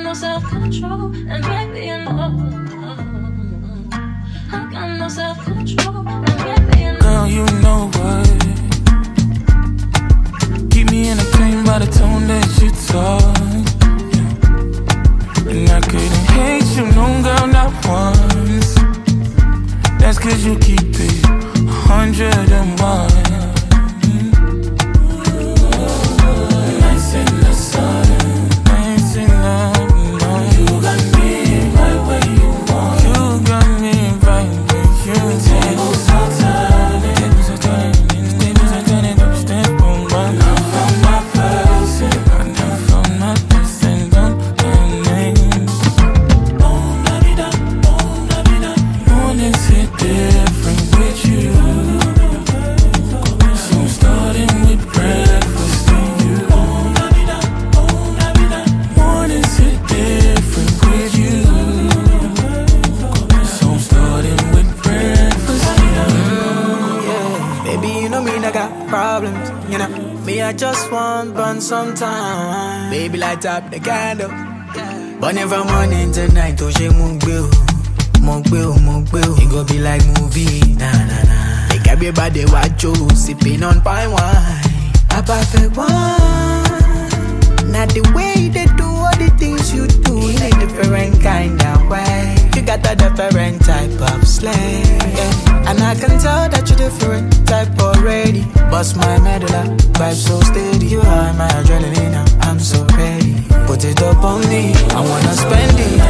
no self-control, and baby, you know I got no self-control, and baby, you know. Girl, you know what? Keep me entertained by the tone that you talk, yeah. And I couldn't hate you, no girl, not once. That's 'cause you keep it 101. Nights in the sun, nights in the night. You got me right where you want. You got me right where you want. Tables are turning, tables are turning, tables are turning up, step on my. I found my person, I found my person, don't name. Oh, la-di-da, oh, la-di-da. Mornings hit different with you. So starting with breakfast and you. Oh, la-di-da, oh, la-di-da. Mornings hit different with you. So starting with breakfast and you. Yeah, baby, you know me, I got problems. You know, me, I just want burn some time. Baby, light up the candle. Burning from morning to night, oh, she mungbill. It go be like movie, nah. Make everybody watch you, sipping on fine wine. A perfect one. Not the way they do all the things you do in a different kind of way. You got a different type of slang, yeah. And I can tell that you're different type already. Bust my medulla, vibe so steady. You are my adrenaline, I'm so ready. Put it up on me, I wanna spend it.